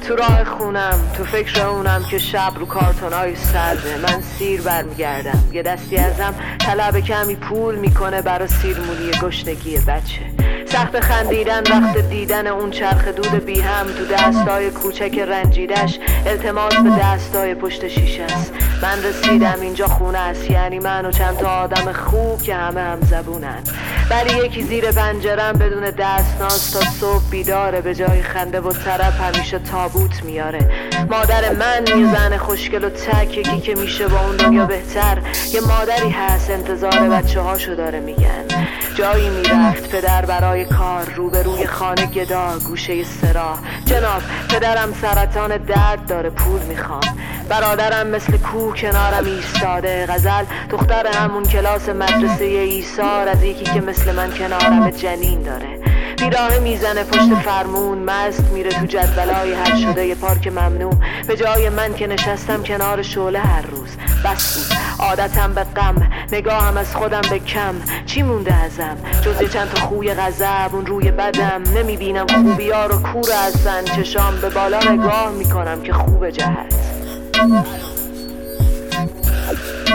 تو راه خونم، تو فکر اونم که شب رو کارتونای سرده. من سیر برمیگردم، یه دستی ازم طلب کمی پول میکنه برا سیرمونی گشنگی بچه. سخت خندیدن وقت دیدن اون چرخ دود بی هم تو دستای کوچک رنجیدش. التماس به دستای پشت شیشه است. من رسیدم اینجا خونه است، یعنی من و چند تا آدم خوب که همه هم زبونن. ولی یکی زیر پنجرم بدون دستناز تا صبح بیداره. به جای خنده و طرب همیشه تابوت میاره. مادر من یه زن خوشگل و تک، یکی که میشه با اون دنیا بهتر. یه مادری هست انتظار بچه هاشو داره میگن. جایی میرفت پدر برای کار، روبروی خانه گدا گوشه سراح. جناب پدرم سرطان درد داره، پول میخوام. برادرم مثل کوه کنارم ایستاده. غزل دختر همون کلاس مدرسه ایثار، از یکی که مثل من کنارم جنین داره. بیراهه میزنه پشت فرمون، مست میره تو جدولای حل شده ی پارک ممنوع. به جای من که نشستم کنار شعله هر روز. بس بود عادتم به غم، نگاهم از خودم به کم. چی مونده ازم جز یه چند تا خوی غضب اون روی بدم؟ نمیبینم خوبیا رو کور هستن، چشام به بالا نگاه میکنم که خوب جهت.